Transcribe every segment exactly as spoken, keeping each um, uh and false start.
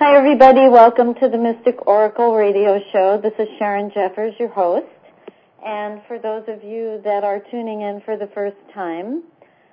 Hi, everybody. Welcome to the Mystic Oracle Radio Show. This is Sharon Jeffers, your host. And for those of you that are tuning in for the first time,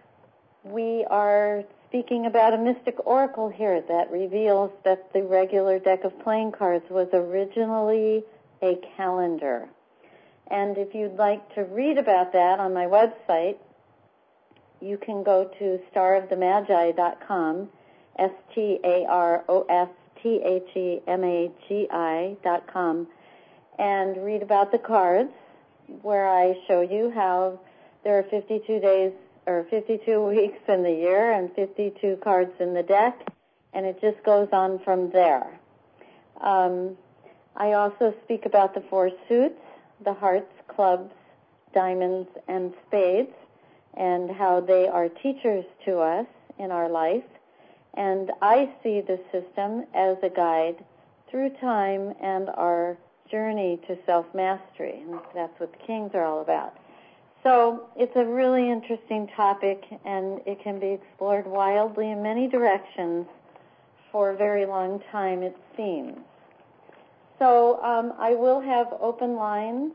we are speaking about a mystic oracle here that reveals that the regular deck of playing cards was originally a calendar. And if you'd like to read about that on my website, you can go to star of the magi dot com, S T A R O S T H E M A G I dot com, and read about the cards, where I show you how there are fifty-two days or fifty-two weeks in the year and fifty-two cards in the deck, and it just goes on from there. Um, I also speak about the four suits, the hearts, clubs, diamonds, and spades, and how they are teachers to us in our life. And I see the system as a guide through time and our journey to self-mastery. And that's what the Kings are all about. So it's a really interesting topic, and it can be explored wildly in many directions for a very long time, it seems. So um, I will have open lines,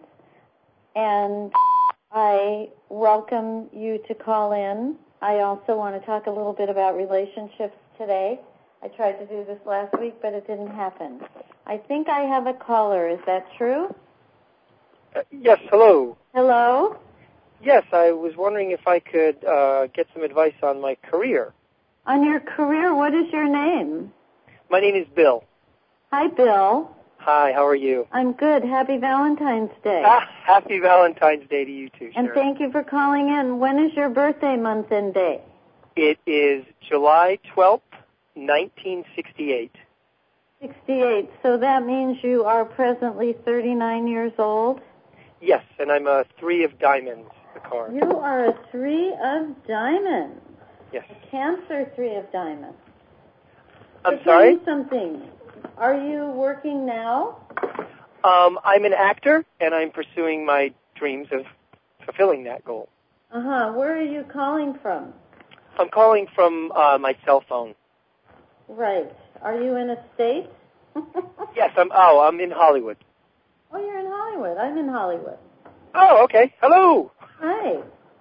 and I welcome you to call in. I also want to talk a little bit about relationships today. I tried to do this last week, but it didn't happen. I think I have a caller. Is that true? Uh, yes, hello. Hello? Yes, I was wondering if I could uh, get some advice on my career. On your career? What is your name? My name is Bill. Hi, Bill. Hi, how are you? I'm good. Happy Valentine's Day. Ah, happy Valentine's Day to you too, Sharon. And thank you for calling in. When is your birthday month and day? It is July twelfth, nineteen sixty-eight. sixty-eight. So that means you are presently thirty-nine years old? Yes, and I'm a three of diamonds, the card. You are a three of diamonds. Yes. A Cancer three of diamonds. I'm so sorry? Tell me something. Are you working now? Um, I'm an actor, and I'm pursuing my dreams of fulfilling that goal. Uh-huh. Where are you calling from? I'm calling from uh, my cell phone. Right. Are you in a state? Yes, I'm. Oh, I'm in Hollywood. Oh, you're in Hollywood. I'm in Hollywood. Oh, okay. Hello. Hi.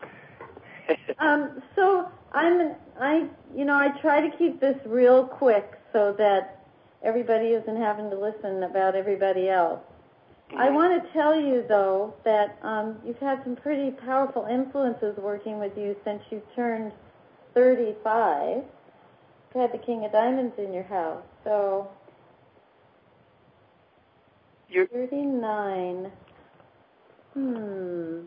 um, so I'm, I, you know, I try to keep this real quick so that everybody isn't having to listen about everybody else. Mm-hmm. I want to tell you, though, that um, you've had some pretty powerful influences working with you since you turned thirty-five. You had the King of Diamonds in your house, so You're thirty-nine. Hmm.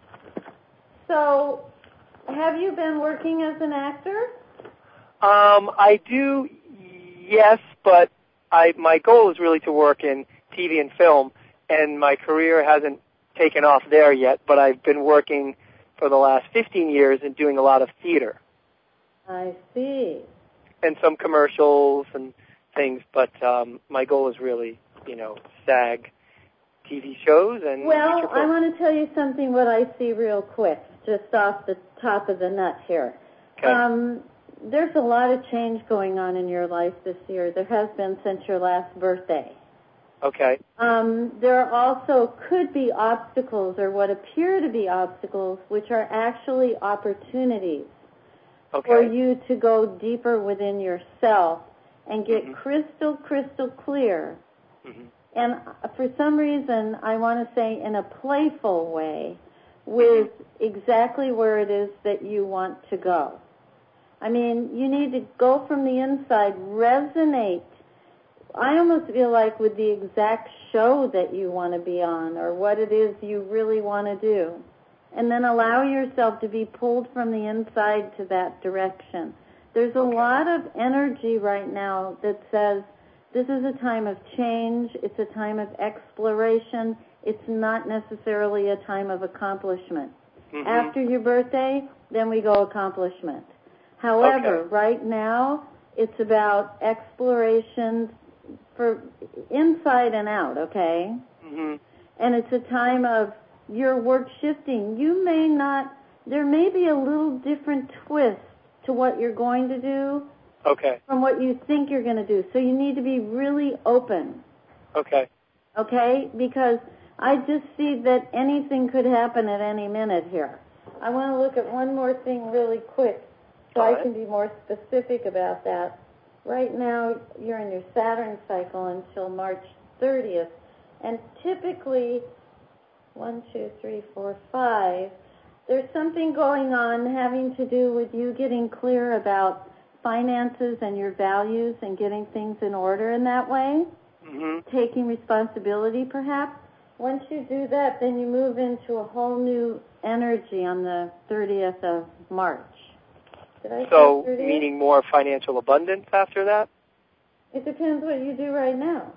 So, have you been working as an actor? Um, I do, yes, but I my goal is really to work in T V and film, and my career hasn't taken off there yet, but I've been working for the last fifteen years and doing a lot of theater. I see. And some commercials and things, but um, my goal is really, you know, SAG T V shows and Well, I want to tell you something what I see real quick, just off the top of the nut here. Okay. Um, there's a lot of change going on in your life this year. There has been since your last birthday. Okay. Um, there also could be obstacles or what appear to be obstacles, which are actually opportunities okay. for you to go deeper within yourself and get mm-hmm. crystal, crystal clear. Mm-hmm. And for some reason, I want to say in a playful way, with mm-hmm. exactly where it is that you want to go. I mean, you need to go from the inside, resonate. I almost feel like with the exact show that you want to be on or what it is you really want to do. And then allow yourself to be pulled from the inside to that direction. There's a okay. lot of energy right now that says this is a time of change. It's a time of exploration. It's not necessarily a time of accomplishment. Mm-hmm. After your birthday, then we go accomplishment. However, okay. right now, it's about exploration for inside and out, okay? Mm-hmm. And it's a time of your work shifting. You may not, there may be a little different twist to what you're going to do, Okay. from what you think you're going to do. So you need to be really open. Okay. Okay? Because I just see that anything could happen at any minute here. I want to look at one more thing really quick so All I right. can be more specific about that. Right now, you're in your Saturn cycle until March thirtieth. And typically, one, two, three, four, five, there's something going on having to do with you getting clear about finances and your values and getting things in order in that way, Mm-hmm. taking responsibility perhaps. Once you do that, then you move into a whole new energy on the thirtieth of March. Did I So, say thirtieth? meaning more financial abundance after that? It depends what you do right now.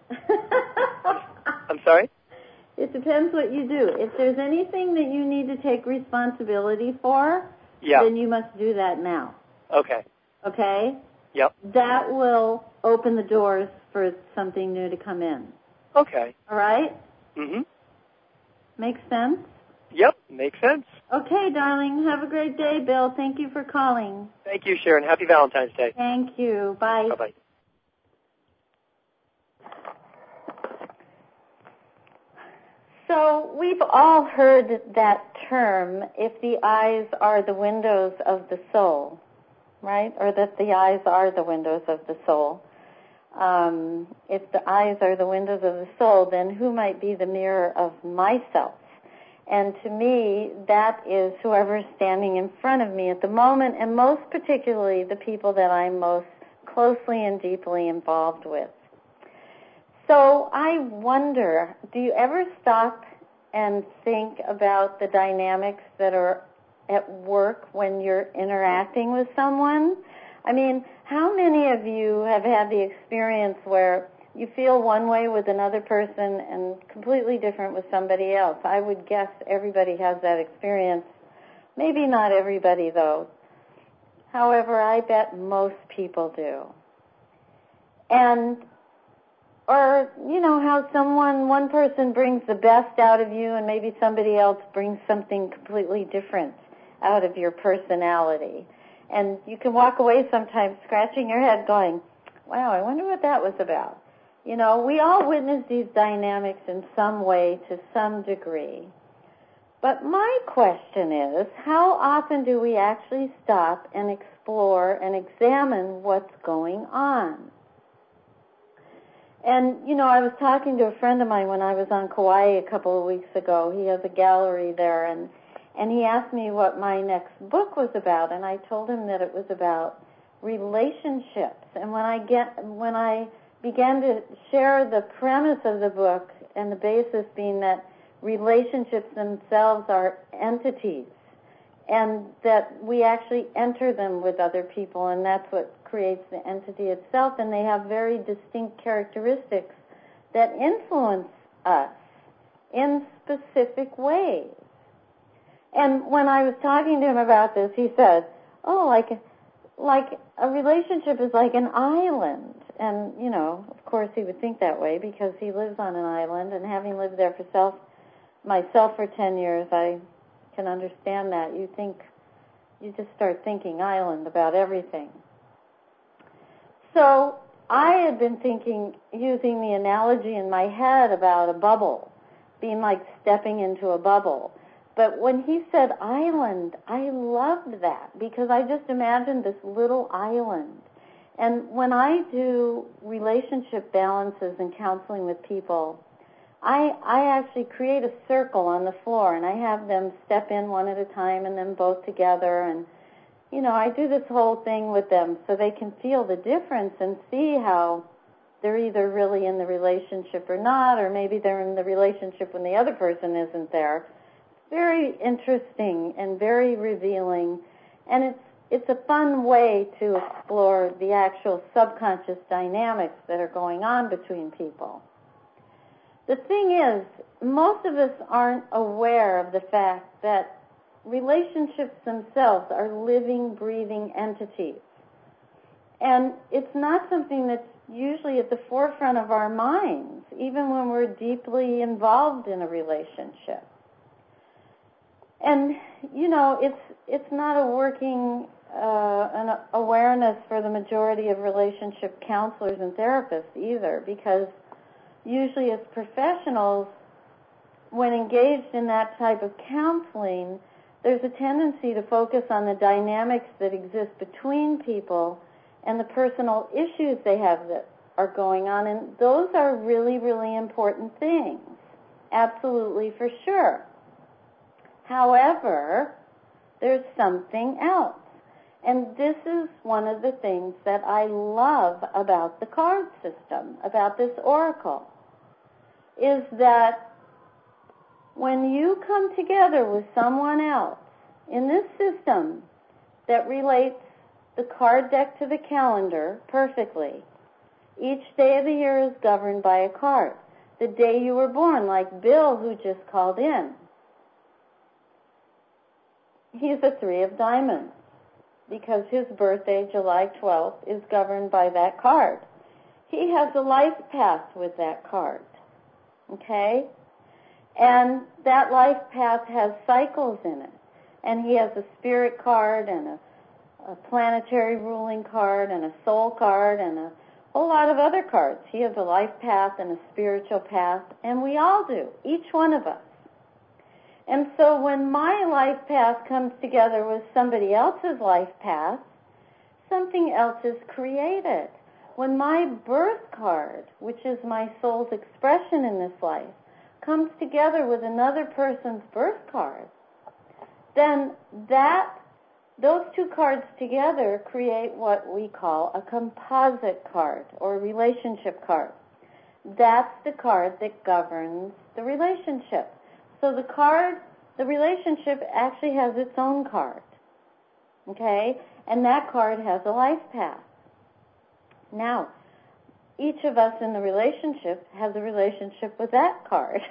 I'm sorry? It depends what you do. If there's anything that you need to take responsibility for, Yeah. then you must do that now. Okay. Okay? Yep. That will open the doors for something new to come in. Okay. All right? Mm-hmm. Makes sense? Yep. Makes sense. Okay, darling. Have a great day, Bill. Thank you for calling. Thank you, Sharon. Happy Valentine's Day. Thank you. Bye. Bye-bye. So we've all heard that term, if the eyes are the windows of the soul, right? Or that the eyes are the windows of the soul. Um, if the eyes are the windows of the soul, then who might be the mirror of myself? And to me, that is whoever's standing in front of me at the moment, and most particularly the people that I'm most closely and deeply involved with. So I wonder, do you ever stop and think about the dynamics that are at work when you're interacting with someone? I mean, how many of you have had the experience where you feel one way with another person and completely different with somebody else? I would guess everybody has that experience. Maybe not everybody, though. However, I bet most people do. And or, you know, how someone, one person brings the best out of you and maybe somebody else brings something completely different out of your personality. And you can walk away sometimes scratching your head going, wow, I wonder what that was about. You know, we all witness these dynamics in some way to some degree. But my question is, how often do we actually stop and explore and examine what's going on? And, you know, I was talking to a friend of mine when I was on Kauai a couple of weeks ago. He has a gallery there, and and he asked me what my next book was about, and I told him that it was about relationships. And when I get when I began to share the premise of the book and the basis being that relationships themselves are entities, and that we actually enter them with other people, and that's what creates the entity itself, and they have very distinct characteristics that influence us in specific ways. And when I was talking to him about this, he said, oh, like, like a relationship is like an island. And, you know, of course he would think that way because he lives on an island, and having lived there for self, myself for ten years, I can understand that. You think, you just start thinking island about everything. So I had been thinking, using the analogy in my head about a bubble, being like stepping into a bubble. But when he said island, I loved that because I just imagined this little island. And when I do relationship balances and counseling with people, I, I actually create a circle on the floor, and I have them step in one at a time and then both together. And, you know, I do this whole thing with them so they can feel the difference and see how they're either really in the relationship or not, or maybe they're in the relationship when the other person isn't there. Very interesting and very revealing, and it's it's a fun way to explore the actual subconscious dynamics that are going on between people. The thing is, most of us aren't aware of the fact that relationships themselves are living, breathing entities. And it's not something that's usually at the forefront of our minds, even when we're deeply involved in a relationship. And, you know, it's it's not a working uh, an awareness for the majority of relationship counselors and therapists either, because usually as professionals, when engaged in that type of counseling, there's a tendency to focus on the dynamics that exist between people and the personal issues they have that are going on, and those are really, really important things, absolutely for sure. However, there's something else, and this is one of the things that I love about the card system, about this oracle, is that when you come together with someone else in this system that relates the card deck to the calendar perfectly, each day of the year is governed by a card. The day you were born, like Bill, who just called in, he's a three of diamonds because his birthday, July twelfth, is governed by that card. He has a life path with that card, okay? And that life path has cycles in it. And he has a spirit card and a, a planetary ruling card and a soul card and a whole lot of other cards. He has a life path and a spiritual path, and we all do, each one of us. And so when my life path comes together with somebody else's life path, something else is created. When my birth card, which is my soul's expression in this life, comes together with another person's birth card, then that those two cards together create what we call a composite card or a relationship card. That's the card that governs the relationship. So the card, the relationship actually has its own card, okay? And that card has a life path. Now, each of us in the relationship has a relationship with that card.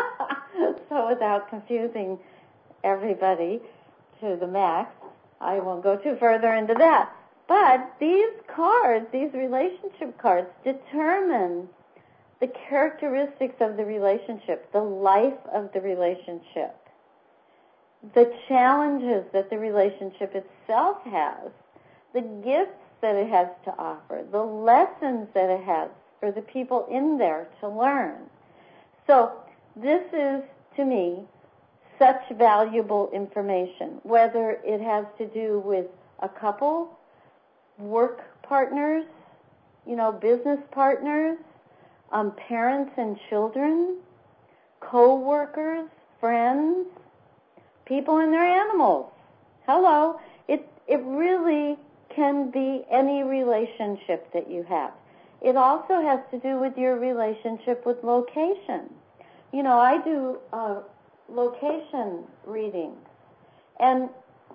So without confusing everybody to the max, I won't go too further into that. But these cards, these relationship cards, determine the characteristics of the relationship, the life of the relationship, the challenges that the relationship itself has, the gifts that it has to offer, the lessons that it has for the people in there to learn. So this is, to me, such valuable information, whether it has to do with a couple, work partners, you know, business partners, um, parents and children, co-workers, friends, people and their animals. Hello. It, it really can be any relationship that you have. It also has to do with your relationship with location. You know, I do uh, location readings, and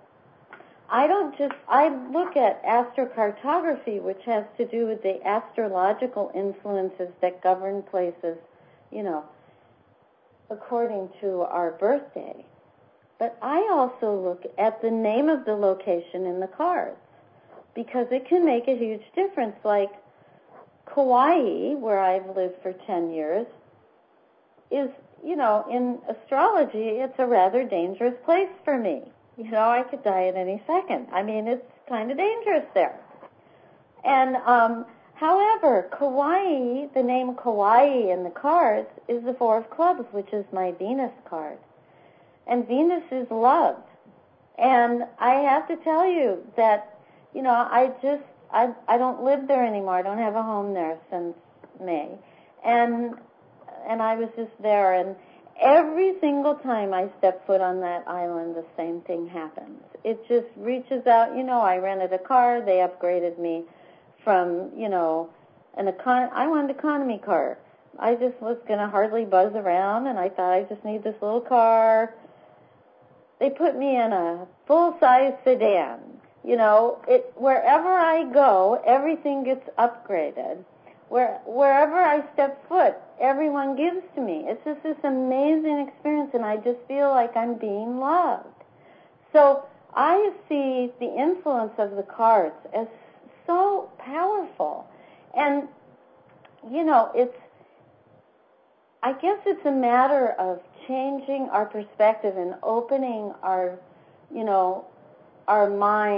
I don't just, I look at astrocartography, which has to do with the astrological influences that govern places, you know, according to our birthday. But I also look at the name of the location in the cards, because it can make a huge difference. Like Kauai, where I've lived for ten years, is, you know, in astrology, it's a rather dangerous place for me. You know, I could die at any second. I mean, it's kind of dangerous there. And, um, however, Kauai, the name Kauai in the cards is the Four of Clubs, which is my Venus card. And Venus is love. And I have to tell you that, you know, I just, I, I don't live there anymore. I don't have a home there since May. And, and I was just there, and every single time I step foot on that island, the same thing happens. It just reaches out. You know, I rented a car. They upgraded me from, you know, an econ- I wanted an economy car. I just was going to hardly buzz around, and I thought I just need this little car. They put me in a full-size sedan. You know, it, wherever I go, everything gets upgraded. Where, wherever I step foot, everyone gives to me. It's just this amazing experience, and I just feel like I'm being loved. So I see the influence of the cards as so powerful. And, you know, it's, I guess it's a matter of changing our perspective and opening our, you know, our minds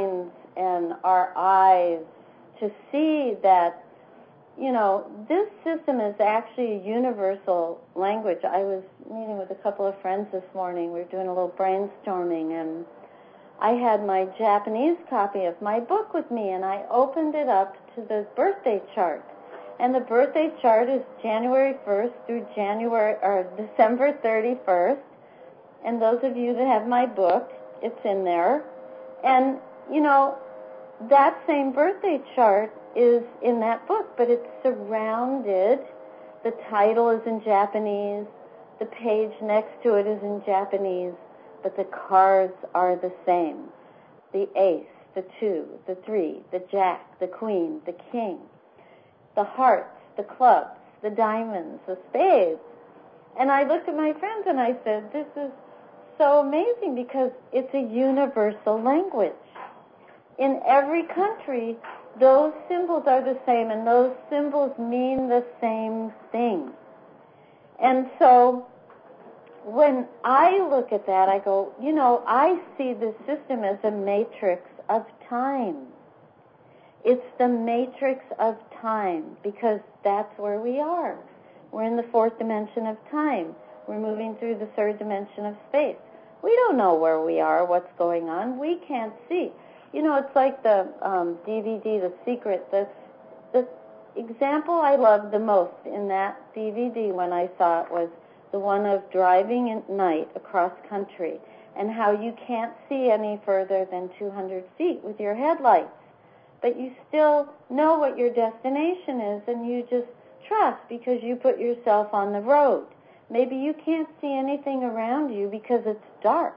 and our eyes to see that, you know, this system is actually a universal language. I was meeting with a couple of friends this morning. We were doing a little brainstorming, and I had my Japanese copy of my book with me, and I opened it up to the birthday chart. And the birthday chart is January first through January or December thirty-first. And those of you that have my book, it's in there. And, you know, that same birthday chart is in that book, but it's surrounded. The title is in Japanese. The page next to it is in Japanese, but the cards are the same. The ace, the two, the three, the jack, the queen, the king, the hearts, the clubs, the diamonds, the spades. And I looked at my friends and I said, this is so amazing because it's a universal language. In every country, those symbols are the same, and those symbols mean the same thing. And so when I look at that, I go, you know, I see this system as a matrix of time. It's the matrix of time because that's where we are. We're in the fourth dimension of time. We're moving through the third dimension of space. We don't know where we are, what's going on. We can't see. You know, it's like the um, D V D, The Secret. The, the example I loved the most in that D V D when I saw it was the one of driving at night across country and how you can't see any further than two hundred feet with your headlights. But you still know what your destination is, and you just trust because you put yourself on the road. Maybe you can't see anything around you because it's dark.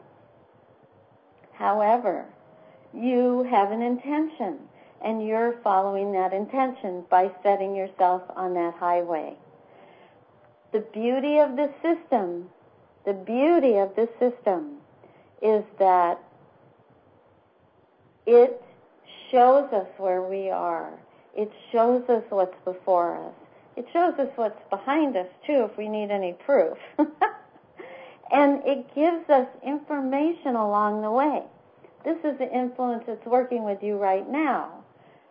However, you have an intention, and you're following that intention by setting yourself on that highway. The beauty of this system, the beauty of this system is that it shows us where we are. It shows us what's before us. It shows us what's behind us, too, if we need any proof. And it gives us information along the way. This is the influence that's working with you right now.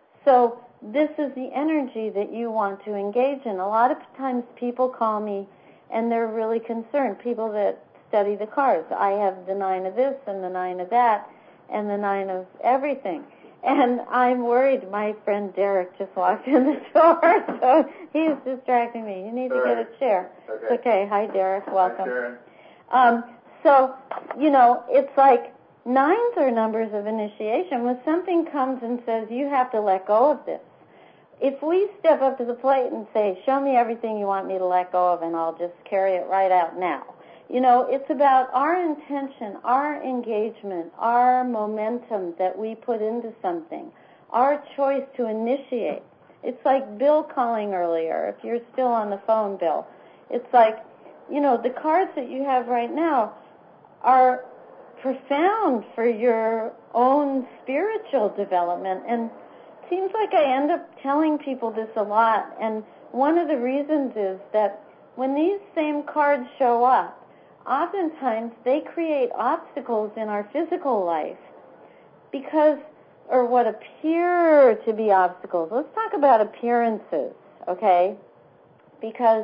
So this is the energy that you want to engage in. A lot of times people call me, and they're really concerned, people that study the cards. I have the nine of this and the nine of that and the nine of everything. And I'm worried. My friend Derek just walked in the door, so he's distracting me. You need to get a chair. Okay. It's okay. Hi, Derek. Welcome. Hi, Sharon. Um, so, you know, it's like nines are numbers of initiation. When something comes and says, you have to let go of this, if we step up to the plate and say, show me everything you want me to let go of, and I'll just carry it right out now. You know, it's about our intention, our engagement, our momentum that we put into something, our choice to initiate. It's like Bill calling earlier, if you're still on the phone, Bill. It's like, you know, the cards that you have right now are profound for your own spiritual development. And it seems like I end up telling people this a lot. And one of the reasons is that when these same cards show up, oftentimes they create obstacles in our physical life because, or what appear to be obstacles. Let's talk about appearances, okay? Because,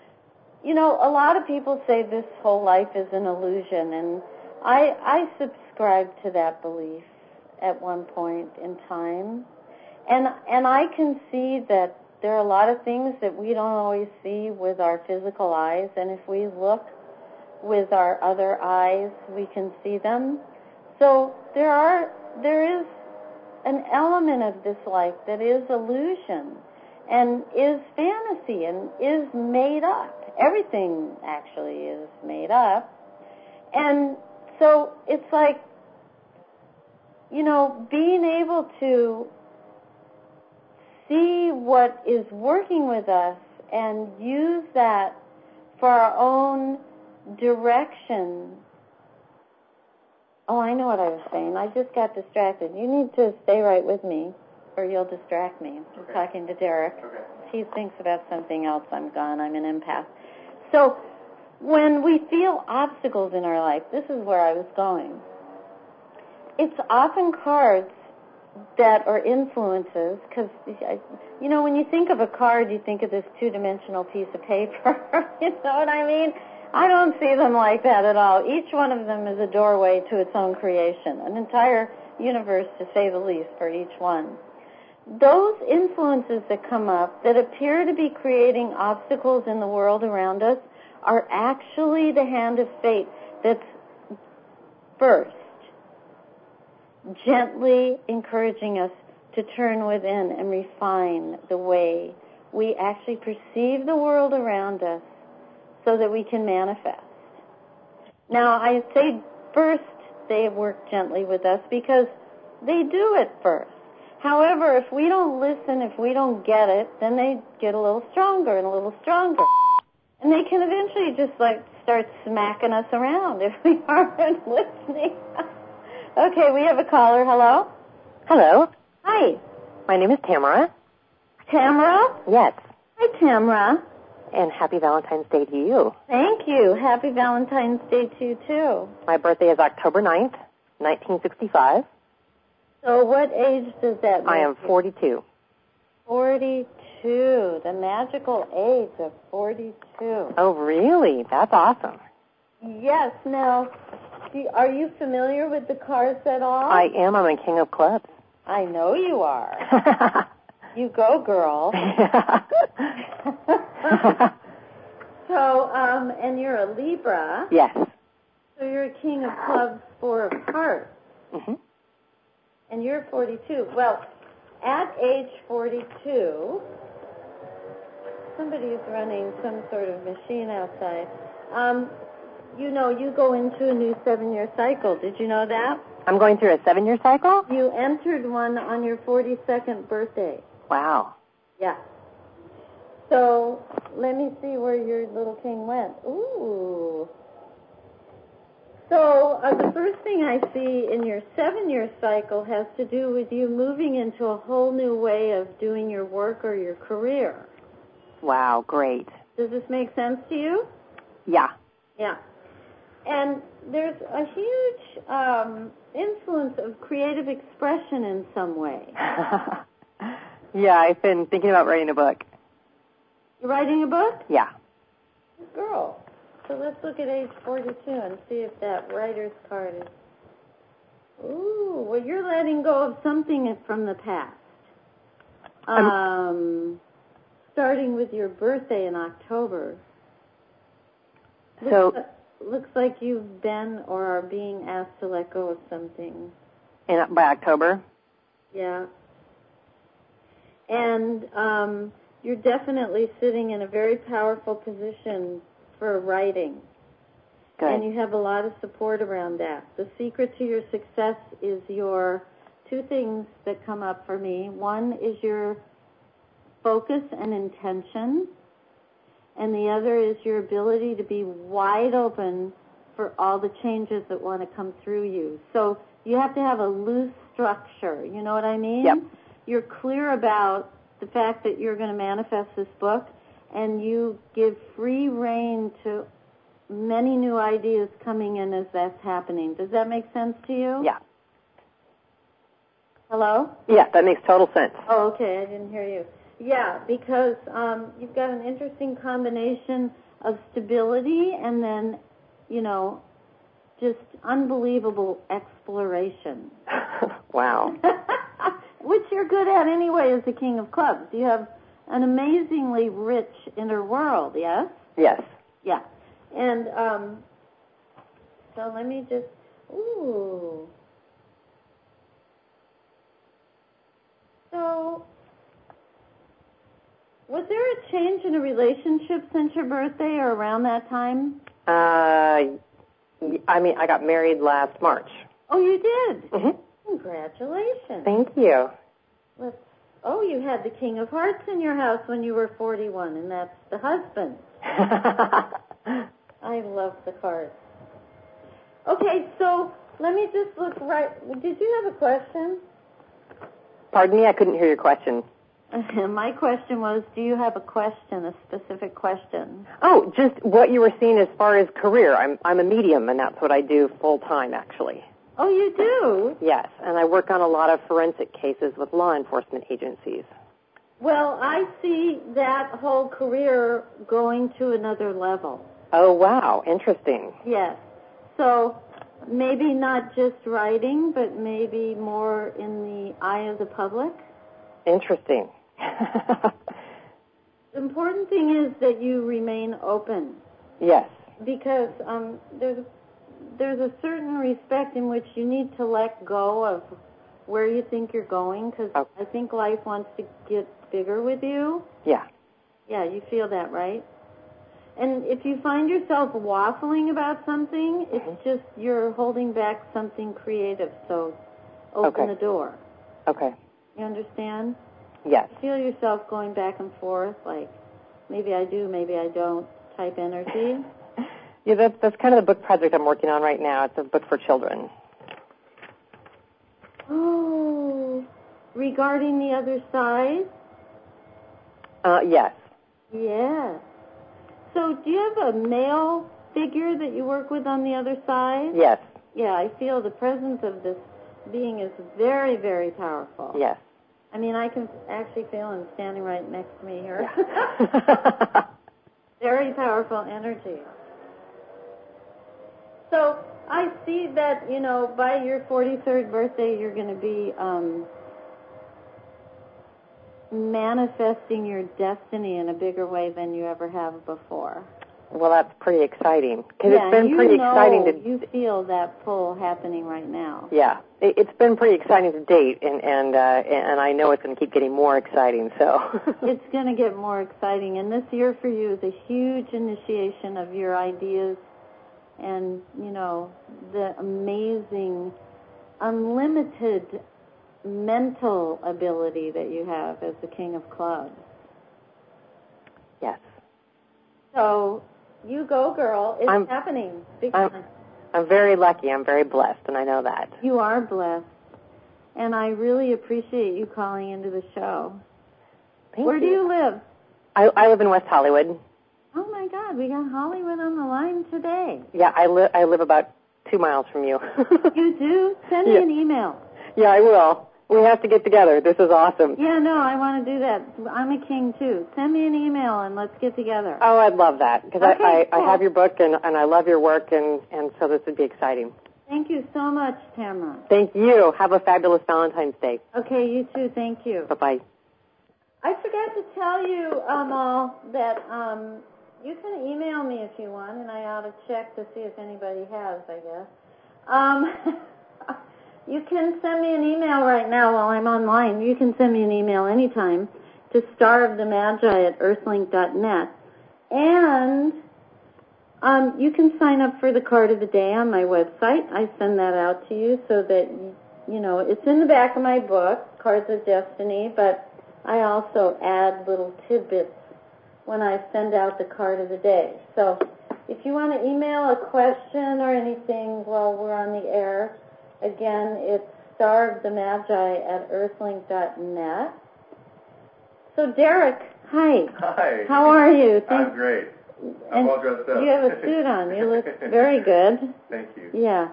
you know, a lot of people say this whole life is an illusion, and I, I subscribe to that belief at one point in time. And, and I can see that there are a lot of things that we don't always see with our physical eyes, and if we look with our other eyes, we can see them. So there are, there is an element of this life that is illusion and is fantasy and is made up. Everything actually is made up. And so it's like, you know, being able to see what is working with us and use that for our own direction. Oh, I know what I was saying. I just got distracted. You need to stay right with me or you'll distract me. I'm Okay. talking to Derek. Okay. He thinks about something else. I'm gone. I'm an empath. So when we feel obstacles in our life, this is where I was going. It's often cards that are influences, because, you know, when you think of a card, you think of this two-dimensional piece of paper. You know what I mean? I don't see them like that at all. Each one of them is a doorway to its own creation, an entire universe, to say the least, for each one. Those influences that come up that appear to be creating obstacles in the world around us are actually the hand of fate that's first gently encouraging us to turn within and refine the way we actually perceive the world around us so that we can manifest. Now, I say first they work gently with us because they do it first. However, if we don't listen, if we don't get it, then they get a little stronger and a little stronger. And they can eventually just like start smacking us around if we aren't listening. Okay, we have a caller. Hello? Hello. Hi. My name is Tamara. Tamara? Yes. Hi, Tamara. And happy Valentine's Day to you. Thank you. Happy Valentine's Day to you, too. My birthday is October ninth, nineteen sixty-five. So what age does that make I am forty-two. forty-two. The magical age of forty-two. Oh, really? That's awesome. Yes. Now, do, are you familiar with the cards at all? I am. I'm a king of clubs. I know you are. You go, girl. So, um, and you're a Libra. Yes. So you're a king of clubs, four of hearts. Mm-hmm. And you're forty-two. Well, at age forty-two, somebody's running some sort of machine outside. Um, you know, you go into a new seven-year cycle. Did you know that? I'm going through a seven-year cycle? You entered one on your forty-second birthday. Wow. Yeah. So let me see where your little king went. Ooh. So uh, the first thing I see in your seven-year cycle has to do with you moving into a whole new way of doing your work or your career. Wow, great. Does this make sense to you? Yeah. Yeah. And there's a huge um, influence of creative expression in some way. Yeah, I've been thinking about writing a book. You're writing a book? Yeah. Good girl. So let's look at age forty-two and see if that writer's card is... Ooh, well, you're letting go of something from the past. Um, starting with your birthday in October. So... Looks, looks like you've been or are being asked to let go of something. In, by October? Yeah. And um, you're definitely sitting in a very powerful position for writing. Good. And you have a lot of support around that. The secret to your success is your two things that come up for me. One is your focus and intention, and the other is your ability to be wide open for all the changes that want to come through you. So you have to have a loose structure. You know what I mean? Yep. You're clear about the fact that you're going to manifest this book, and you give free rein to many new ideas coming in as that's happening. Does that make sense to you? Yeah. Hello? Yeah, that makes total sense. Oh, okay. I didn't hear you. Yeah, because um, you've got an interesting combination of stability and then, you know, just unbelievable exploration. Wow. Which you're good at anyway as the king of clubs. You have an amazingly rich inner world, yes? Yes. Yeah. And um, so let me just, ooh. So, was there a change in a relationship since your birthday or around that time? Uh, I mean, I got married last March. Oh, you did? Mm-hmm. Congratulations. Thank you. Let's, oh, you had the King of Hearts in your house when you were forty-one, and that's the husband. I love the cards. Okay, so let me just look right. Did you have a question? Pardon me, I couldn't hear your question. My question was, do you have a question, a specific question? Oh, just what you were seeing as far as career. I'm I'm a medium, and that's what I do full time, actually. Oh, you do? Yes, and I work on a lot of forensic cases with law enforcement agencies. Well, I see that whole career going to another level. Oh, wow. Interesting. Yes. So maybe not just writing, but maybe more in the eye of the public. Interesting. The important thing is that you remain open. Yes. Because um, there's there's a certain respect in which you need to let go of where you think you're going, because oh. I think life wants to get bigger with you. Yeah. Yeah, you feel that, right? And if you find yourself waffling about something, it's mm-hmm. just you're holding back something creative, so open okay. the door. Okay. You understand? Yes. You feel yourself going back and forth, like, maybe I do, maybe I don't, type energy. Yeah, that's, that's kind of the book project I'm working on right now. It's a book for children. Oh, regarding the other side? Uh, yes. Yes. So do you have a male figure that you work with on the other side? Yes. Yeah, I feel the presence of this being is very, very powerful. Yes. I mean, I can actually feel him standing right next to me here. Yeah. Very powerful energy. So I see that, you know, by your forty-third birthday, you're going to be um, manifesting your destiny in a bigger way than you ever have before. Well, that's pretty exciting. Because yeah, it's been you pretty know, exciting to... you feel that pull happening right now. Yeah. It, it's been pretty exciting to date, and and, uh, and I know it's going to keep getting more exciting, so... It's going to get more exciting, and this year for you is a huge initiation of your ideas and, you know, the amazing, unlimited mental ability that you have as the King of Clubs. Yes. So, you go, girl. It's I'm, happening. Big I'm, time. I'm very lucky. I'm very blessed, and I know that. You are blessed. And I really appreciate you calling into the show. Thank Where you. do you live? I, I live in West Hollywood. Oh, my God. We got Hollywood on the line today. Yeah, I, li- I live about two miles from you. You do? Send me yeah. an email. Yeah, I will. We have to get together. This is awesome. Yeah, no, I want to do that. I'm a king, too. Send me an email and let's get together. Oh, I'd love that, because okay, I, I, cool. I have your book, and, and I love your work, and, and so this would be exciting. Thank you so much, Tamara. Thank you. Have a fabulous Valentine's Day. Okay, you too. Thank you. Bye-bye. I forgot to tell you, Amal, that um, you can email me if you want, and I ought to check to see if anybody has, I guess. Um... You can send me an email right now while I'm online. You can send me an email anytime to starofthemagi at earthlink dot net. And um, you can sign up for the card of the day on my website. I send that out to you so that, you know, it's in the back of my book, Cards of Destiny, but I also add little tidbits when I send out the card of the day. So if you want to email a question or anything while we're on the air, again, it's starofthemagi at earthlink dot net. So, Derek, hi. Hi. How are you? Thank I'm great. I'm and all dressed up. You have a suit on. You look very good. Thank you. Yeah.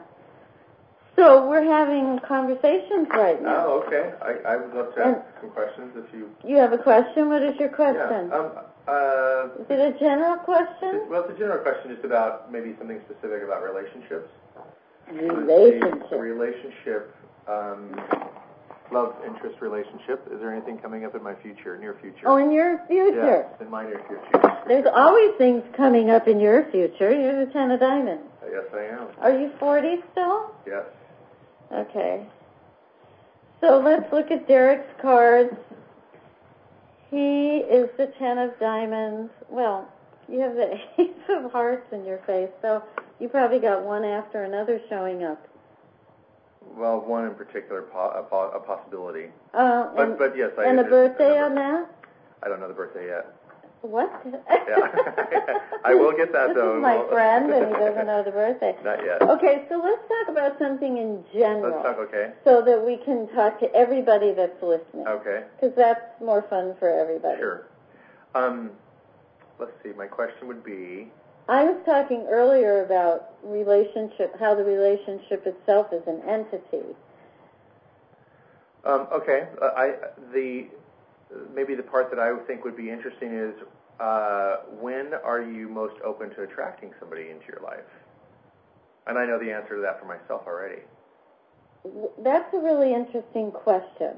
So, we're having conversations right now. Oh, okay. I, I would love to and ask some questions if you... You have a question? What is your question? Yeah. Um, uh, is it a general question? It's, well, it's a general question just about maybe something specific about relationships. Relationship. Relationship, um, love interest relationship. Is there anything coming up in my future, near future? Oh, in your future? Yes, in my near future. There's always things coming up in your future. You're the Ten of Diamonds. Uh, yes, I am. Are you forty still? Yes. Okay. So let's look at Derek's cards. He is the Ten of Diamonds. Well, you have the Ace of Hearts in your face, so you probably got one after another showing up. Well, one in particular, po- a, po- a possibility. Uh, but, and, but yes, I And a birthday on that? I don't know the birthday yet. What? Yeah. I will get that, this though. This is my friend, and he doesn't know the birthday. Not yet. Okay, so let's talk about something in general. Let's talk, okay. So that we can talk to everybody that's listening. Okay. Because that's more fun for everybody. Sure. Um, let's see, my question would be, I was talking earlier about relationship, how the relationship itself is an entity. Um, okay. Uh, I the maybe the part that I would think would be interesting is uh, when are you most open to attracting somebody into your life? And I know the answer to that for myself already. That's a really interesting question.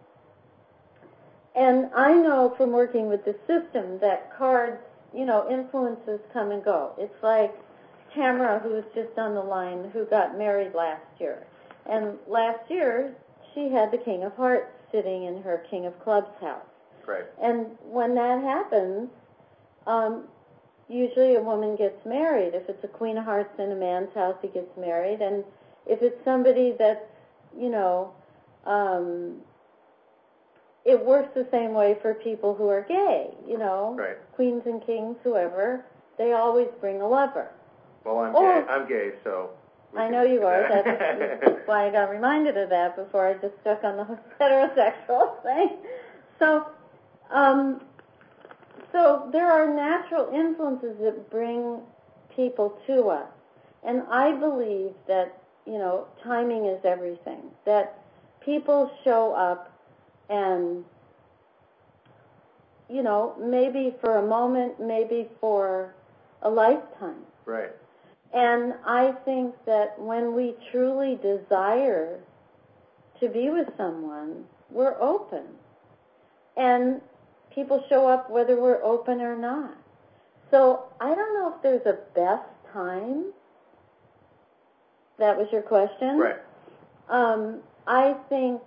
And I know from working with the system that cards, you know, influences come and go. It's like Tamara, who was just on the line, who got married last year. And last year, she had the King of Hearts sitting in her King of Clubs house. Right. And when that happens, um, usually a woman gets married. If it's a Queen of Hearts in a man's house, he gets married. And if it's somebody that's, you know, um, it works the same way for people who are gay, you know, right. Queens and kings, whoever, they always bring a lover. Well, I'm or, gay, I'm gay, so... I know you are. That's, that's why I got reminded of that before I just stuck on the heterosexual thing. So, um, so there are natural influences that bring people to us. And I believe that, you know, timing is everything. That people show up and, you know, maybe for a moment, maybe for a lifetime. Right. And I think that when we truly desire to be with someone, we're open. And people show up whether we're open or not. So I don't know if there's a best time. That was your question? Right. Um, I think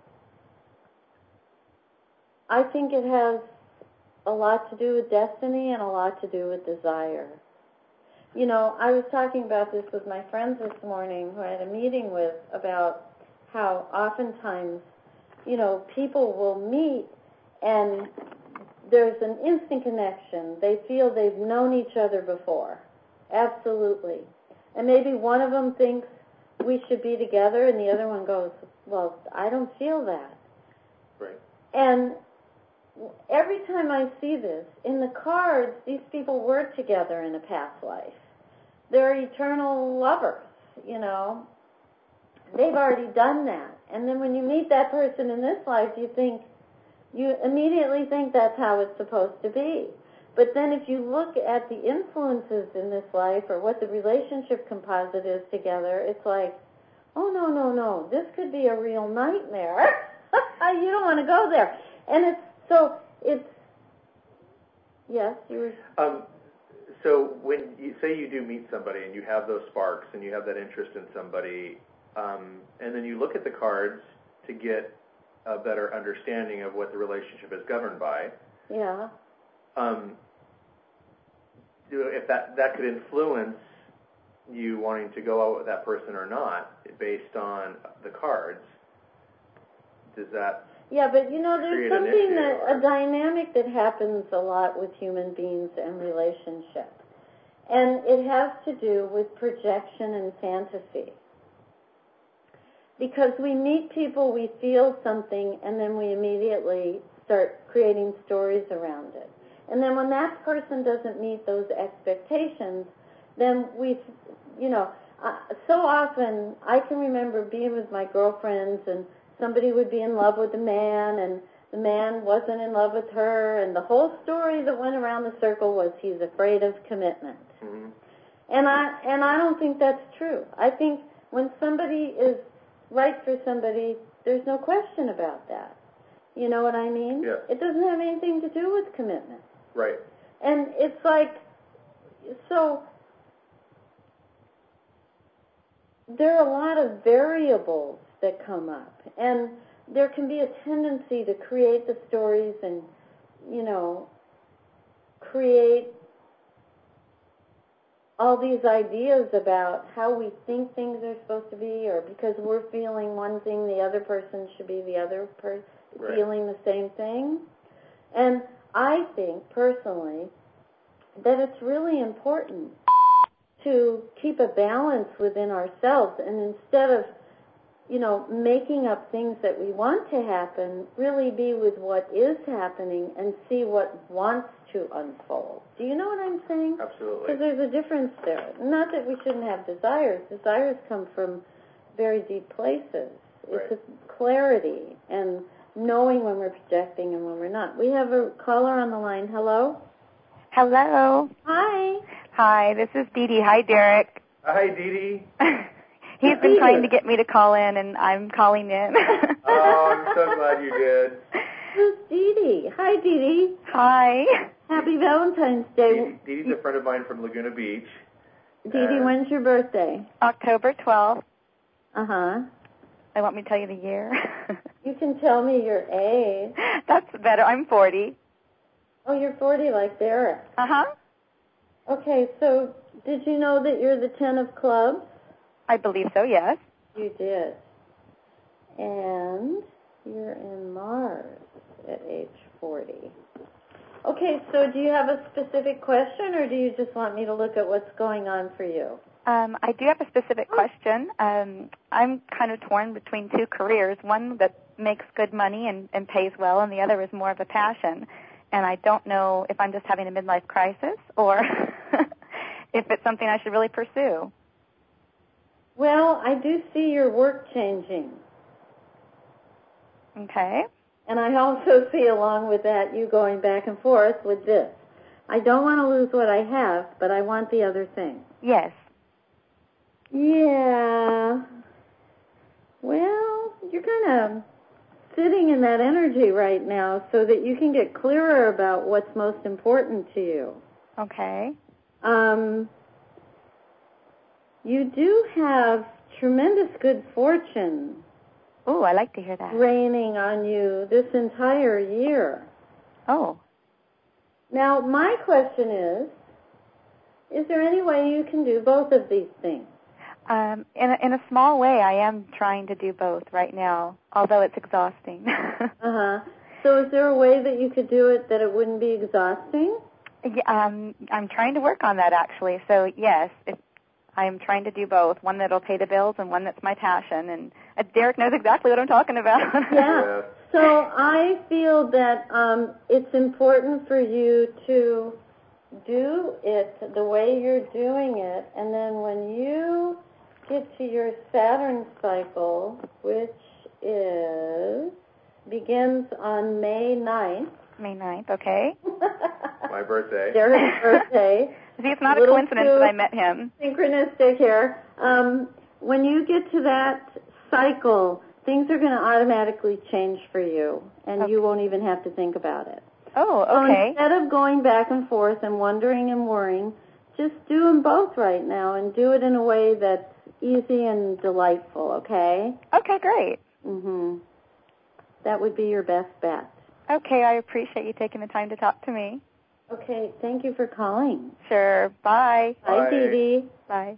I think it has a lot to do with destiny and a lot to do with desire. You know, I was talking about this with my friends this morning who I had a meeting with about how oftentimes, you know, people will meet and there's an instant connection. They feel they've known each other before. Absolutely. And maybe one of them thinks we should be together and the other one goes, well, I don't feel that. Right. And every time I see this, in the cards, these people were together in a past life. They're eternal lovers, you know. They've already done that. And then when you meet that person in this life, you think, you immediately think that's how it's supposed to be. But then if you look at the influences in this life or what the relationship composite is together, it's like, oh, no, no, no, this could be a real nightmare. You don't want to go there. And it's, so it's, yes, you were... Um, so when you say you do meet somebody and you have those sparks and you have that interest in somebody, um, and then you look at the cards to get a better understanding of what the relationship is governed by. Yeah. Um, if that, that could influence you wanting to go out with that person or not based on the cards, does that... Yeah, but you know, there's something that, or... a dynamic that happens a lot with human beings and relationships. And it has to do with projection and fantasy. Because we meet people, we feel something, and then we immediately start creating stories around it. And then when that person doesn't meet those expectations, then we, you know, uh, so often I can remember being with my girlfriends and somebody would be in love with a man and the man wasn't in love with her, and the whole story that went around the circle was he's afraid of commitment. Mm-hmm. And I and I don't think that's true. I think when somebody is right for somebody, there's no question about that. You know what I mean? Yeah. It doesn't have anything to do with commitment. Right. And it's like, so there are a lot of variables that come up. And there can be a tendency to create the stories and, you know, create all these ideas about how we think things are supposed to be, or because we're feeling one thing, the other person should be the other person right. feeling the same thing. And I think, personally, that it's really important to keep a balance within ourselves, and instead of, you know, making up things that we want to happen, really be with what is happening and see what wants to unfold. Do you know what I'm saying? Absolutely. Because there's a difference there. Not that we shouldn't have desires. Desires come from very deep places. Right. It's a clarity and knowing when we're projecting and when we're not. We have a caller on the line. Hello? Hello. Hi. Hi, this is Dee Dee. Hi, Derek. Hi, Dee Dee. He's been trying to get me to call in, and I'm calling in. Oh, I'm so glad you did. Who's Dee Dee? Hi, Dee Dee. Hi. Happy Valentine's Day. Dee Dee's a friend of mine from Laguna Beach. Dee Dee, Uh, when's your birthday? October twelfth. Uh-huh. I want me to tell you the year. You can tell me your age. That's better. I'm forty. Oh, you're forty like Derek. Uh-huh. Okay, so did you know that you're the ten of clubs? I believe so, yes. You did. And you're in Mars at age forty. Okay, so do you have a specific question, or do you just want me to look at what's going on for you? Um, I do have a specific question. Um, I'm kind of torn between two careers, one that makes good money and, and pays well, and the other is more of a passion. And I don't know if I'm just having a midlife crisis or if it's something I should really pursue. Well, I do see your work changing. Okay. And I also see along with that you going back and forth with this. I don't want to lose what I have, but I want the other thing. Yes. Yeah. Well, you're kind of sitting in that energy right now so that you can get clearer about what's most important to you. Okay. Um, you do have tremendous good fortune Oh, I like to hear that. raining on you this entire year. Oh. Now, my question is, is there any way you can do both of these things? Um, in a, in a small way, I am trying to do both right now, although it's exhausting. Uh-huh. So is there a way that you could do it that it wouldn't be exhausting? Yeah, um, I'm trying to work on that, actually. So, yes, it, I'm trying to do both, one that'll pay the bills and one that's my passion. And uh, Derek knows exactly what I'm talking about. Yeah. So I feel that um, it's important for you to do it the way you're doing it, and then when you get to your Saturn cycle, which is begins on May ninth. May ninth, okay. My birthday. Derek's birthday. See, it's not a a little coincidence too that I met him. Synchronistic here. Um, when you get to that cycle, things are going to automatically change for you, and Okay. you won't even have to think about it. Oh, So okay. instead of going back and forth and wondering and worrying, just do them both right now and do it in a way that's easy and delightful, okay? Okay, great. Mm-hmm. That would be your best bet. Okay, I appreciate you taking the time to talk to me. Okay, thank you for calling. Sure. Bye. Bye, Bye. Dee Dee. Bye.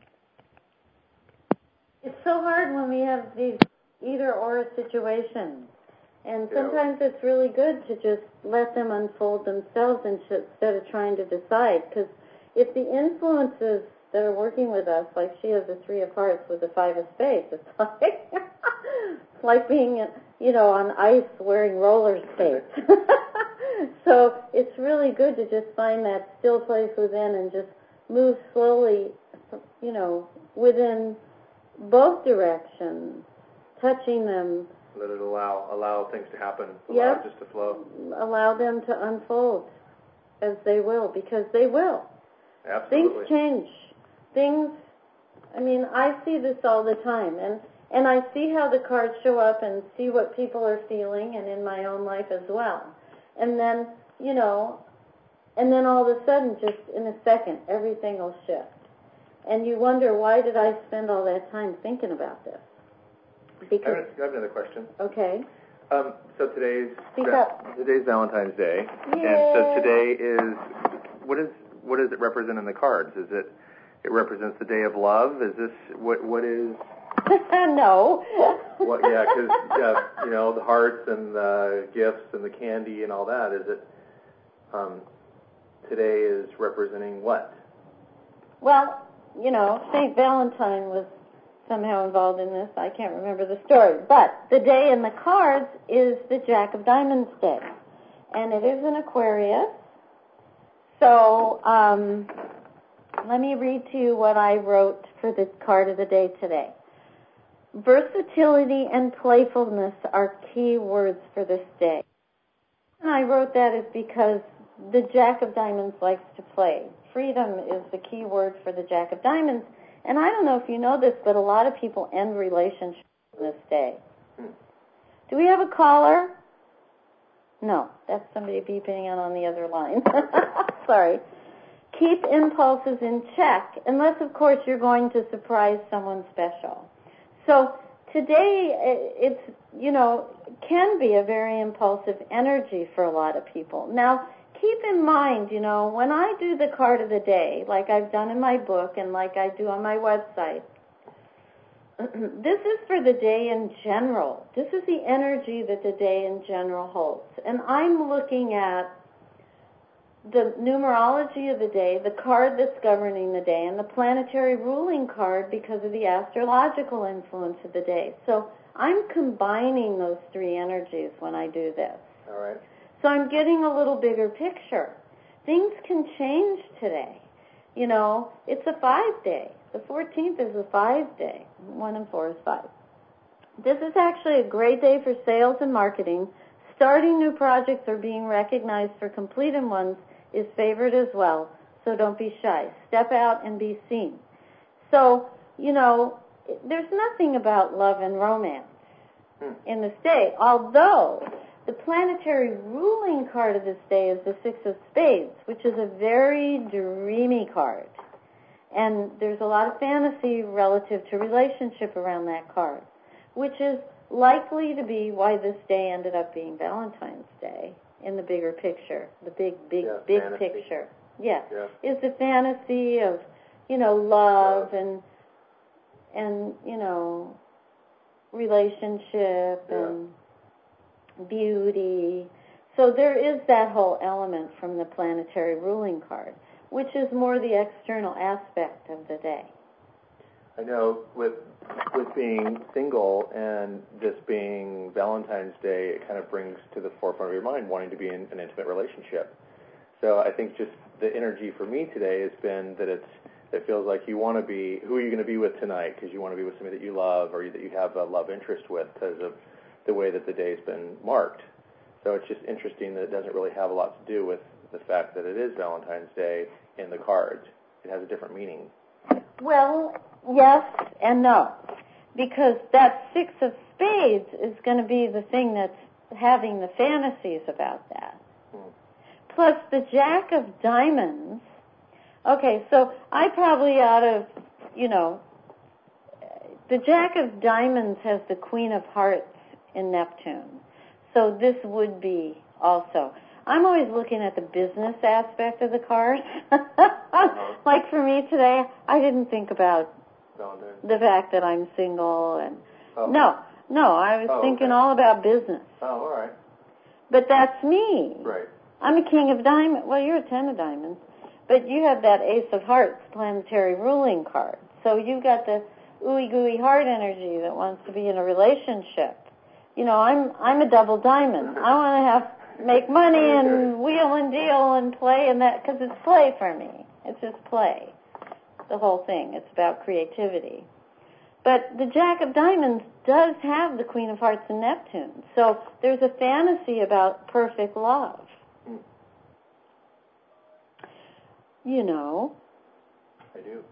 It's so hard when we have these either-or situations. And Yeah. sometimes it's really good to just let them unfold themselves instead of trying to decide. Because if the influences that are working with us, like she has the Three of Hearts with the Five of Spades, it's like, it's like being, you know, on ice wearing roller skates. So it's really good to just find that still place within and just move slowly, you know, within both directions, touching them. Let it allow allow things to happen. Allow Yep. it just to flow. Allow them to unfold as they will, because they will. Absolutely. Things change. Things, I mean, I see this all the time, and, and I see how the cards show up and see what people are feeling, and in my own life as well. And then, you know, and then all of a sudden, just in a second, everything will shift. And you wonder, why did I spend all that time thinking about this? I Because, have, I have another question. okay. Um, so today's Speak up. today's Valentine's Day, Yay. and so today is what is what does it represent in the cards? Is it it represents the day of love? Is this what what is? No. What? Yeah, because uh, you know, the hearts and the gifts and the candy and all that. Is it? Um, today is representing what? Well, you know, Saint Valentine was somehow involved in this. I can't remember the story. But the day in the cards is the Jack of Diamonds Day. And it is an Aquarius. So um, let me read to you what I wrote for the card of the day today. Versatility and playfulness are key words for this day. And I wrote that is because the Jack of Diamonds likes to play. Freedom is the key word for the Jack of Diamonds. And I don't know if you know this, but a lot of people end relationships this day. Hmm. Do we have a caller? No, that's somebody beeping in on the other line. Sorry. Keep impulses in check, unless, of course, you're going to surprise someone special. So today, it's, you know, can be a very impulsive energy for a lot of people. Now, keep in mind, you know, when I do the card of the day, like I've done in my book and like I do on my website, this is for the day in general. This is the energy that the day in general holds. And I'm looking at the numerology of the day, the card that's governing the day, and the planetary ruling card because of the astrological influence of the day. So I'm combining those three energies when I do this. All right. So I'm getting a little bigger picture. Things can change today. You know, it's a five-day. The fourteenth is a five-day. One and four is five. This is actually a great day for sales and marketing. Starting new projects or being recognized for completed ones is favored as well, so don't be shy. Step out and be seen. So, you know, there's nothing about love and romance hmm. in this day, although the planetary ruling card of this day is the Six of Spades, which is a very dreamy card. And there's a lot of fantasy relative to relationship around that card, which is likely to be why this day ended up being Valentine's Day in the bigger picture, the big, big, yeah, big fantasy. picture. Yeah. yeah. Is the fantasy of, you know, love, love. and, and, you know, relationship yeah. and beauty. So there is that whole element from the planetary ruling card, which is more the external aspect of the day. I know with with being single and this being Valentine's Day, it kind of brings to the forefront of your mind wanting to be in an intimate relationship. So I think just the energy for me today has been that it's it feels like you want to be, who are you going to be with tonight? Because you want to be with somebody that you love or that you have a love interest with because of the way that the day's been marked. So it's just interesting that it doesn't really have a lot to do with the fact that it is Valentine's Day in the cards. It has a different meaning. Well, yes and no, because that Six of Spades is going to be the thing that's having the fantasies about that. Hmm. Plus the Jack of Diamonds. Okay, so I probably ought to, you know, the Jack of Diamonds has the Queen of Hearts in Neptune. So this would be also. I'm always looking at the business aspect of the cards. uh-huh. Like for me today, I didn't think about Valentine's. the fact that I'm single and oh. no, no, I was oh, thinking okay. all about business. Oh, all right. But that's me. Right. I'm a king of diamonds. Well, you're a ten of diamonds, but you have that Ace of Hearts planetary ruling card. So you got the ooey gooey heart energy that wants to be in a relationship. You know, I'm I'm a double diamond. I want to have make money and wheel and deal and play and that, because it's play for me. It's just play. The whole thing. It's about creativity. But the Jack of Diamonds does have the Queen of Hearts and Neptune. So there's a fantasy about perfect love. Mm. You know. I do.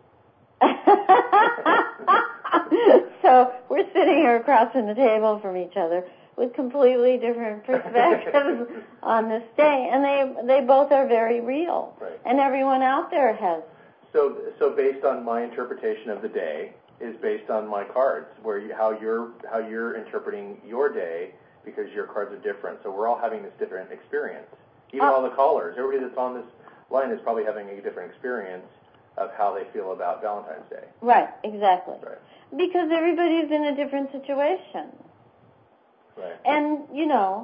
So we're sitting here across from the table from each other with completely different perspectives on this day, and they they both are very real. Right. And everyone out there has. So so based on my interpretation of the day is based on my cards, where you, how you're how you're interpreting your day, because your cards are different. So we're all having this different experience. Even uh, all the callers, everybody that's on this line is probably having a different experience of how they feel about Valentine's Day. Right, exactly. Right. Because everybody's in a different situation. Right. And, you know,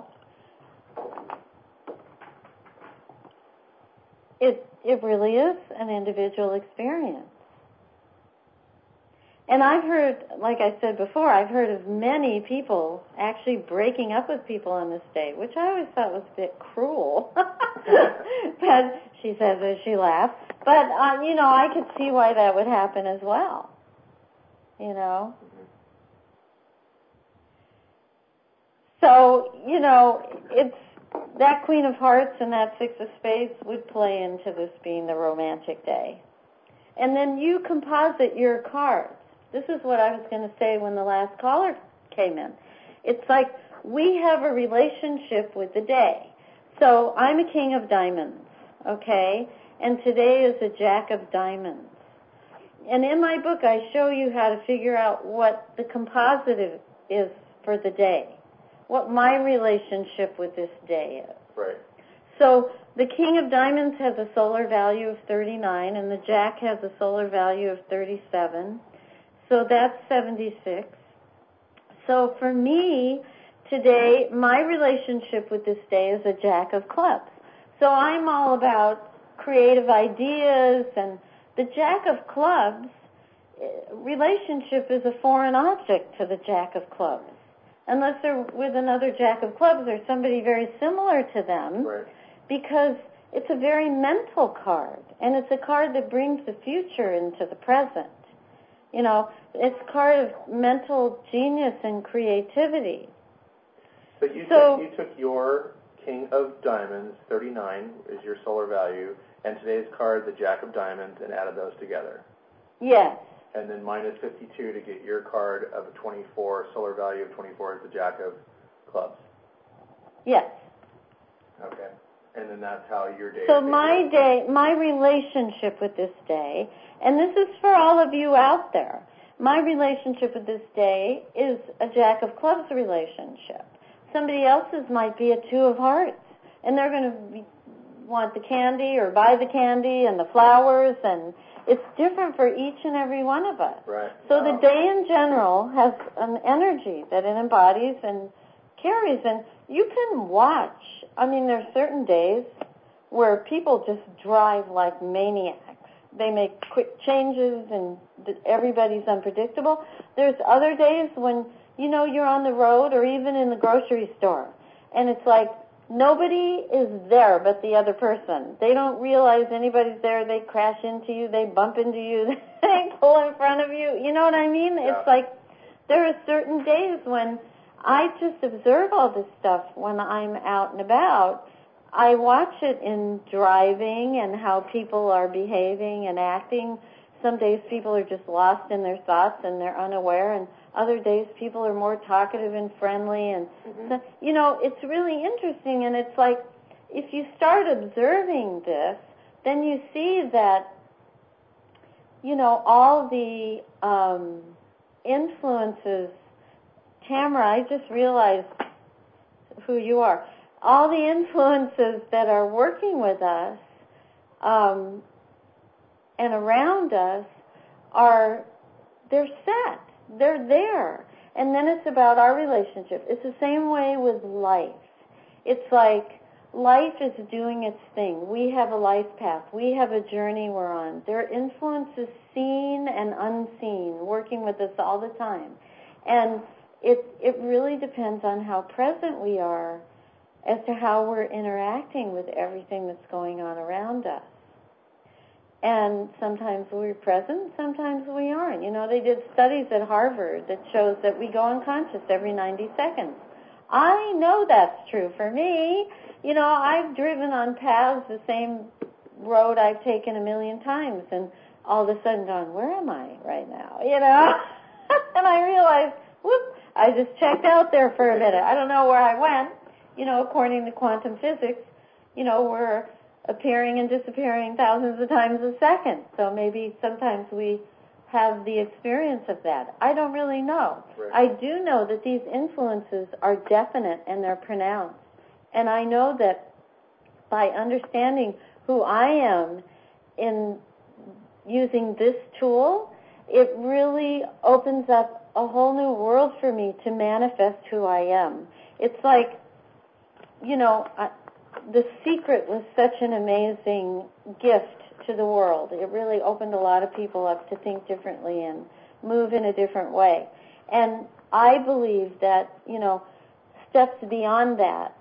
it it really is an individual experience. And I've heard, like I said before, I've heard of many people actually breaking up with people on this day, which I always thought was a bit cruel. But she says as she laughs. But, uh, you know, I could see why that would happen as well. You know? Mm-hmm. So, you know, it's that Queen of Hearts and that Six of Spades would play into this being the romantic day. And then you composite your cards. This is what I was going to say when the last caller came in. It's like we have a relationship with the day. So I'm a King of Diamonds, okay? And today is a Jack of Diamonds. And in my book, I show you how to figure out what the composite is for the day, what my relationship with this day is. Right. So the King of Diamonds has a solar value of thirty-nine, and the Jack has a solar value of thirty-seven. So that's seventy-six. So for me, today, my relationship with this day is a Jack of Clubs. So I'm all about creative ideas, and the Jack of Clubs relationship is a foreign object to the Jack of Clubs. Unless they're with another Jack of Clubs or somebody very similar to them, Right. because it's a very mental card, and it's a card that brings the future into the present. You know, it's a card of mental genius and creativity. But you, So, took, you took your King of Diamonds, thirty-nine is your solar value, and today's card, the Jack of Diamonds, and added those together. Yes. And then minus fifty-two to get your card of twenty-four, solar value of twenty-four is the Jack of Clubs. Yes. Okay. And then that's how your day So is my figured. day, my relationship with this day, and this is for all of you out there, my relationship with this day is a Jack of Clubs relationship. Somebody else's might be a Two of Hearts, and they're going to be, want the candy or buy the candy and the flowers, and it's different for each and every one of us. Right. So Wow. the day in general has an energy that it embodies and carries, and you can watch. I mean, there's certain days where people just drive like maniacs. They make quick changes, and everybody's unpredictable. There's other days when, you know, you're on the road or even in the grocery store, and it's like nobody is there but the other person. They don't realize anybody's there. They crash into you. They bump into you. They pull in front of you. You know what I mean? Yeah. It's like there are certain days when I just observe all this stuff when I'm out and about. I watch it in driving and how people are behaving and acting. Some days people are just lost in their thoughts and they're unaware, and other days people are more talkative and friendly. And, Mm-hmm. so, you know, it's really interesting, and it's like if you start observing this, then you see that, you know, all the um, influences. Tamara, I just realized who you are. All the influences that are working with us um, and around us are, they're set. They're there. And then it's about our relationship. It's the same way with life. It's like life is doing its thing. We have a life path. We have a journey we're on. There are influences seen and unseen working with us all the time. And it it really depends on how present we are as to how we're interacting with everything that's going on around us. And sometimes we're present, sometimes we aren't. You know, they did studies at Harvard that shows that we go unconscious every ninety seconds. I know that's true for me. You know, I've driven on paths, the same road I've taken a million times, and all of a sudden gone, where am I right now? You know? And I realized, whoop, I just checked out there for a minute. I don't know where I went. You know, according to quantum physics, you know, we're appearing and disappearing thousands of times a second. So maybe sometimes we have the experience of that. I don't really know. Right. I do know that these influences are definite and they're pronounced. And I know that by understanding who I am in using this tool, it really opens up a whole new world for me to manifest who I am. It's like, you know, I, The Secret was such an amazing gift to the world. It really opened a lot of people up to think differently and move in a different way. And I believe that, you know, steps beyond that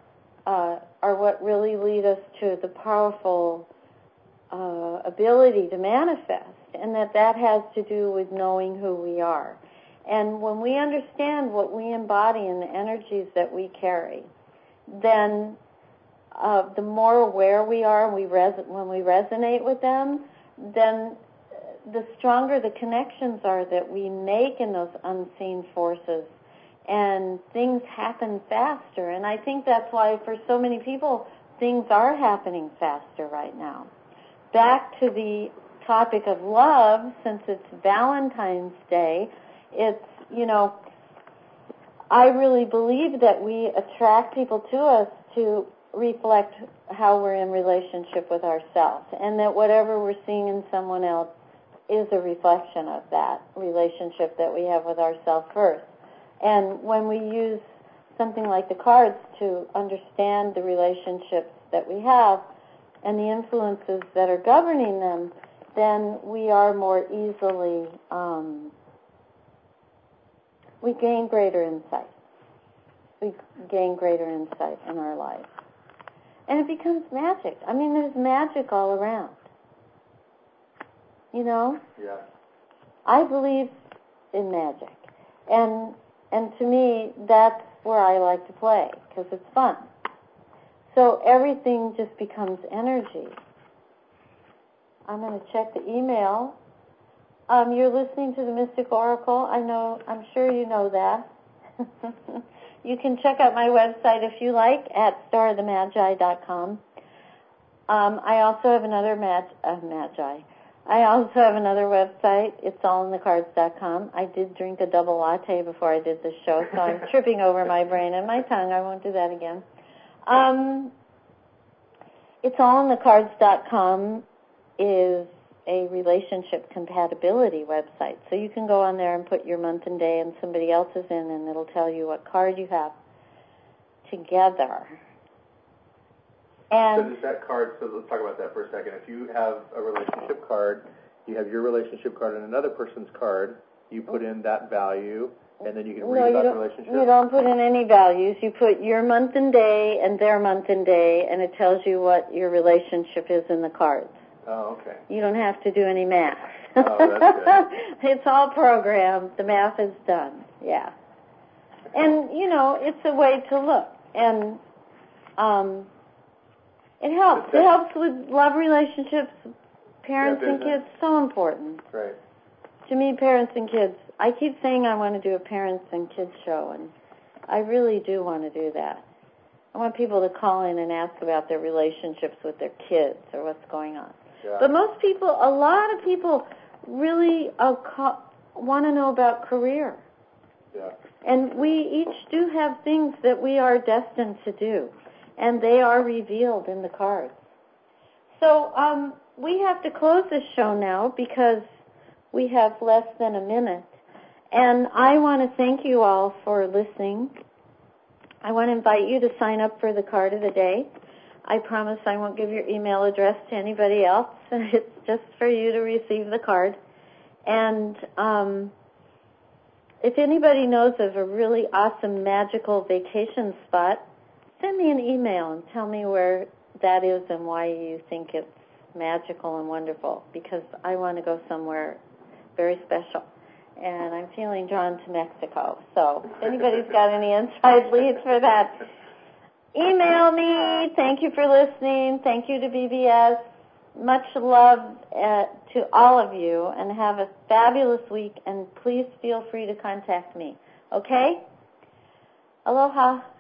uh, are what really lead us to the powerful uh, ability to manifest, and that that has to do with knowing who we are. And when we understand what we embody and the energies that we carry, then uh, the more aware we are we res- when we resonate with them, then the stronger the connections are that we make in those unseen forces, and things happen faster. And I think that's why for so many people things are happening faster right now. Back to the topic of love, since it's Valentine's Day, it's, you know, I really believe that we attract people to us to reflect how we're in relationship with ourselves, and that whatever we're seeing in someone else is a reflection of that relationship that we have with ourselves first. And when we use something like the cards to understand the relationships that we have and the influences that are governing them, then we are more easily, um, we gain greater insight. We gain greater insight in our life. And it becomes magic. I mean, there's magic all around. You know? Yeah. I believe in magic. And and to me, that's where I like to play, because it's fun. So everything just becomes energy. I'm going to check the email. Um, you're listening to the Mystic Oracle. I know, I'm sure you know that. You can check out my website if you like at star of the magi dot com. Um, I also have another mag, uh, magi. I also have another website. It's all in the cards dot com. I did drink a double latte before I did this show, so I'm tripping over my brain and my tongue. I won't do that again. Um, it's all in the cards dot com is a relationship compatibility website. So you can go on there and put your month and day and somebody else's in, and it'll tell you what card you have together. And so does that card, so let's talk about that for a second. If you have a relationship card, you have your relationship card and another person's card, you put in that value, and then you can read no, about you the relationship? You don't put in any values. You put your month and day and their month and day, and it tells you what your relationship is in the cards. Oh, okay. You don't have to do any math. Oh, that's good. It's all programmed. The math is done. Yeah. And, you know, it's a way to look. And um, it helps. It helps with love relationships, parents yeah, and kids. So important. Right. To me, parents and kids. I keep saying I want to do a parents and kids show, and I really do want to do that. I want people to call in and ask about their relationships with their kids or what's going on. Yeah. But most people, a lot of people really uh, ca- want to know about career. Yeah. And we each do have things that we are destined to do, and they are revealed in the cards. So um, we have to close this show now because we have less than a minute. And I want to thank you all for listening. I want to invite you to sign up for the card of the day. I promise I won't give your email address to anybody else. It's just for you to receive the card. And um, if anybody knows of a really awesome magical vacation spot, send me an email and tell me where that is and why you think it's magical and wonderful, because I want to go somewhere very special. And I'm feeling drawn to Mexico. So if anybody's got any inside leads for that, email me. Thank you for listening. Thank you to B B S. Much love uh, to all of you, and have a fabulous week. And please feel free to contact me. Okay? Aloha.